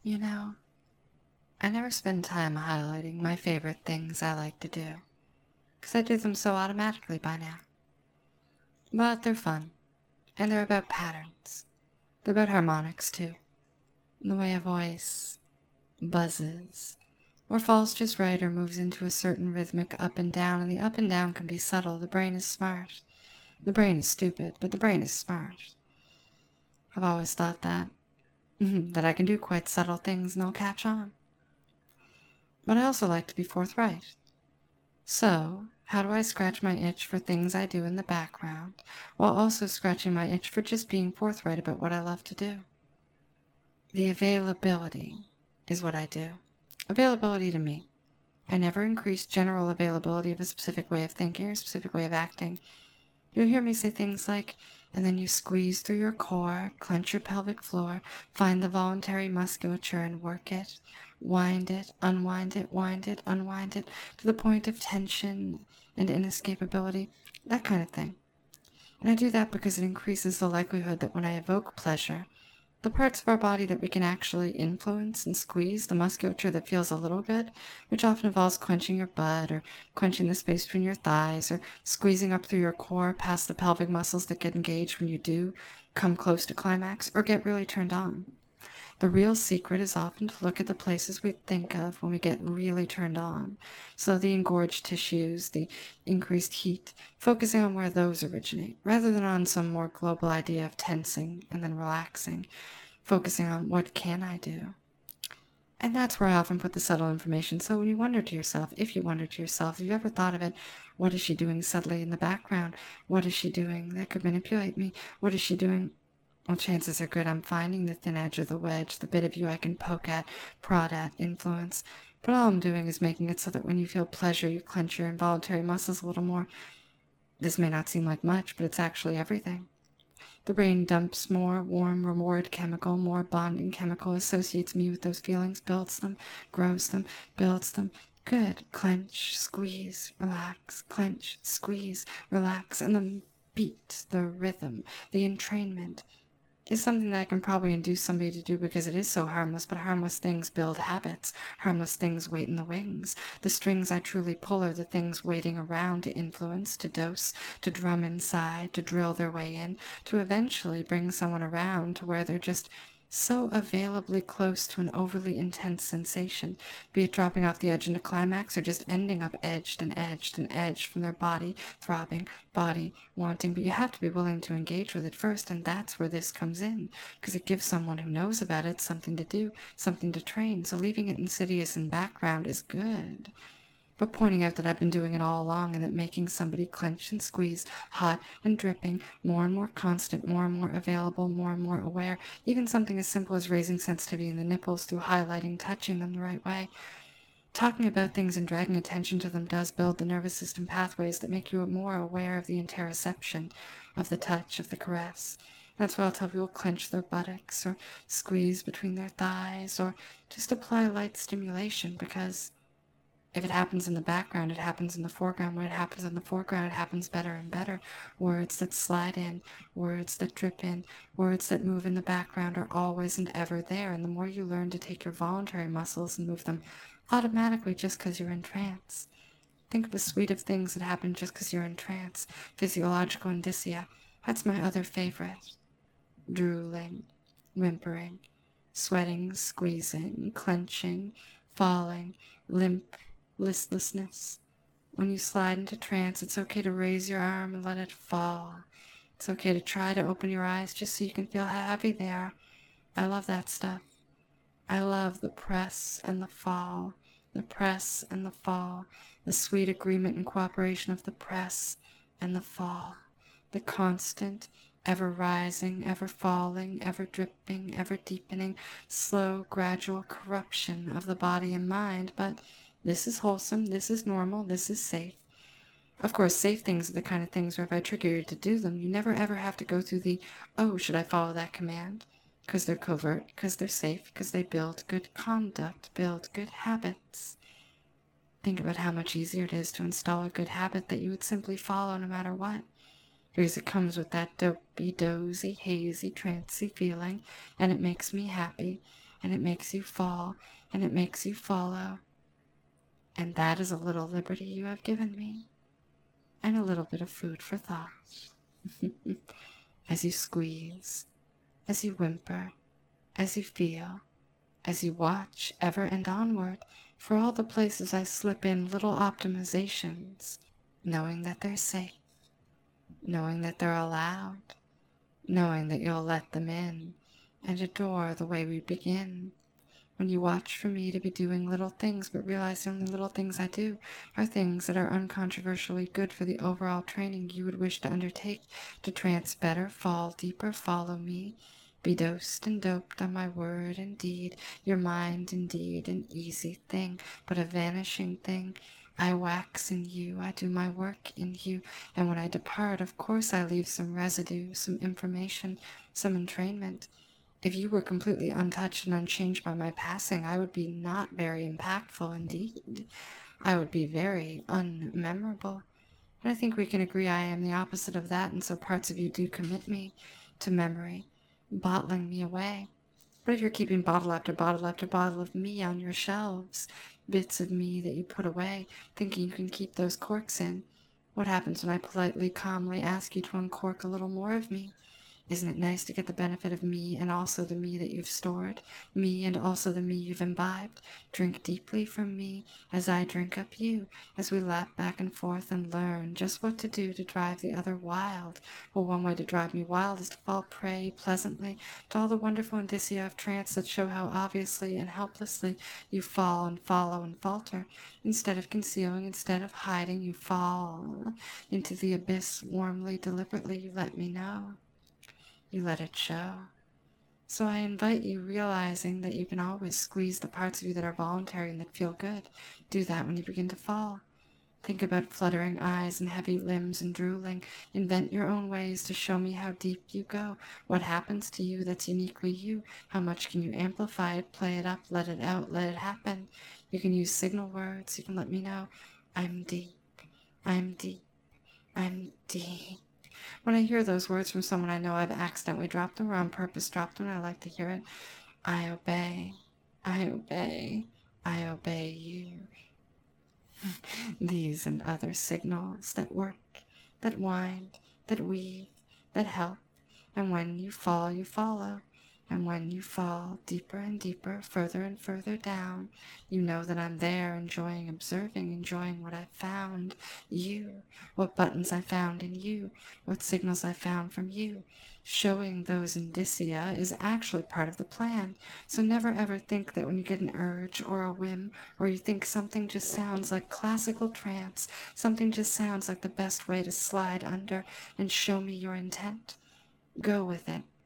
You know, I never spend time highlighting my favorite things I like to do, because I do them so automatically by now. But they're fun, and they're about patterns. They're about harmonics, too. The way a voice buzzes, or falls just right, or moves into a certain rhythmic up and down, and the up and down can be subtle. The brain is smart. The brain is stupid, but the brain is smart. I've always thought that. That I can do quite subtle things and they'll catch on. But I also like to be forthright. So, how do I scratch my itch for things I do in the background, while also scratching my itch for just being forthright about what I love to do? The availability is what I do. Availability to me. I never increase general availability of a specific way of thinking or a specific way of acting. You'll hear me say things like, and then you squeeze through your core, clench your pelvic floor, find the voluntary musculature and work it, wind it, unwind it, wind it, unwind it, to the point of tension and inescapability, that kind of thing. And I do that because it increases the likelihood that when I evoke pleasure, the parts of our body that we can actually influence and squeeze, the musculature that feels a little good, which often involves clenching your butt or clenching the space between your thighs or squeezing up through your core past the pelvic muscles that get engaged when you do come close to climax or get really turned on. The real secret is often to look at the places we think of when we get really turned on. So the engorged tissues, the increased heat, focusing on where those originate, rather than on some more global idea of tensing and then relaxing, focusing on what can I do. And that's where I often put the subtle information. So when you wonder to yourself, if you wonder to yourself, have you ever thought of it? What is she doing subtly in the background? What is she doing that could manipulate me? What is she doing? Well, chances are good I'm finding the thin edge of the wedge, the bit of you I can poke at, prod at, influence. But all I'm doing is making it so that when you feel pleasure, you clench your involuntary muscles a little more. This may not seem like much, but it's actually everything. The brain dumps more warm reward chemical, more bonding chemical, associates me with those feelings, builds them, grows them, builds them. Good. Clench, squeeze, relax, clench, squeeze, relax, and the beat, the rhythm, the entrainment is something that I can probably induce somebody to do because it is so harmless, but harmless things build habits. Harmless things wait in the wings. The strings I truly pull are the things waiting around to influence, to dose, to drum inside, to drill their way in, to eventually bring someone around to where they're just so availably close to an overly intense sensation, be it dropping off the edge into climax or just ending up edged and edged and edged from their body, throbbing, body, wanting. But you have to be willing to engage with it first, and that's where this comes in, because it gives someone who knows about it something to do, something to train. So leaving it insidious in background is good. But pointing out that I've been doing it all along and that making somebody clench and squeeze, hot and dripping, more and more constant, more and more available, more and more aware, even something as simple as raising sensitivity in the nipples through highlighting, touching them the right way. Talking about things and dragging attention to them does build the nervous system pathways that make you more aware of the interoception, of the touch, of the caress. That's why I'll tell people clench their buttocks or squeeze between their thighs or just apply light stimulation, because if it happens in the background, it happens in the foreground. When it happens in the foreground, it happens better and better. Words that slide in, words that drip in, words that move in the background are always and ever there. And the more you learn to take your voluntary muscles and move them automatically just because you're in trance. Think of a suite of things that happen just because you're in trance. Physiological indicia. That's my other favorite. Drooling, whimpering, sweating, squeezing, clenching, falling, limp, listlessness. When you slide into trance, it's okay to raise your arm and let it fall. It's okay to try to open your eyes just so you can feel how heavy they are. I love that stuff. I love the press and the fall, the press and the fall, the sweet agreement and cooperation of the press and the fall, the constant, ever rising, ever falling, ever dripping, ever deepening, slow, gradual corruption of the body and mind. But this is wholesome, this is normal, this is safe. Of course, safe things are the kind of things where if I trigger you to do them, you never ever have to go through the, oh, should I follow that command? Because they're covert, because they're safe, because they build good conduct, build good habits. Think about how much easier it is to install a good habit that you would simply follow no matter what. Because it comes with that dopey, dozy, hazy, trancy feeling, and it makes me happy. and it makes you fall, and it makes you follow. And that is a little liberty you have given me, and a little bit of food for thought. As you squeeze, as you whimper, as you feel, as you watch ever and onward for all the places I slip in little optimizations, knowing that they're safe, knowing that they're allowed, knowing that you'll let them in and adore the way we begin. When you watch for me to be doing little things, but realize the only little things I do are things that are uncontroversially good for the overall training you would wish to undertake to trance better, fall deeper, follow me, be dosed and doped on my word and deed, your mind indeed an easy thing, but a vanishing thing. I wax in you, I do my work in you, and when I depart, of course I leave some residue, some information, some entrainment. If you were completely untouched and unchanged by my passing, I would be not very impactful indeed. I would be very unmemorable. But I think we can agree I am the opposite of that, and so parts of you do commit me to memory, bottling me away. But if you're keeping bottle after bottle after bottle of me on your shelves, bits of me that you put away, thinking you can keep those corks in, what happens when I politely, calmly ask you to uncork a little more of me? Isn't it nice to get the benefit of me and also the me that you've stored, me and also the me you've imbibed? Drink deeply from me as I drink up you, as we lap back and forth and learn just what to do to drive the other wild. Well, one way to drive me wild is to fall prey pleasantly to all the wonderful indicia of trance that show how obviously and helplessly you fall and follow and falter. Instead of concealing, instead of hiding, you fall into the abyss warmly, deliberately. You let me know. You let it show. So I invite you, realizing that you can always squeeze the parts of you that are voluntary and that feel good. Do that when you begin to fall. Think about fluttering eyes and heavy limbs and drooling. Invent your own ways to show me how deep you go. What happens to you that's uniquely you? How much can you amplify it, play it up, let it out, let it happen? You can use signal words. You can let me know, I'm deep, I'm deep, I'm deep. When I hear those words from someone I know I've accidentally dropped them or on purpose dropped them, and I like to hear it. I obey. I obey. I obey you. These and other signals that work, that wind, that weave, that help. And when you fall, you follow. And when you fall deeper and deeper, further and further down, you know that I'm there, enjoying, observing, enjoying what I've found. You, what buttons I found in you, what signals I found from you. Showing those indicia is actually part of the plan. So never ever think that when you get an urge or a whim, or you think something just sounds like classical trance, something just sounds like the best way to slide under and show me your intent. Go with it.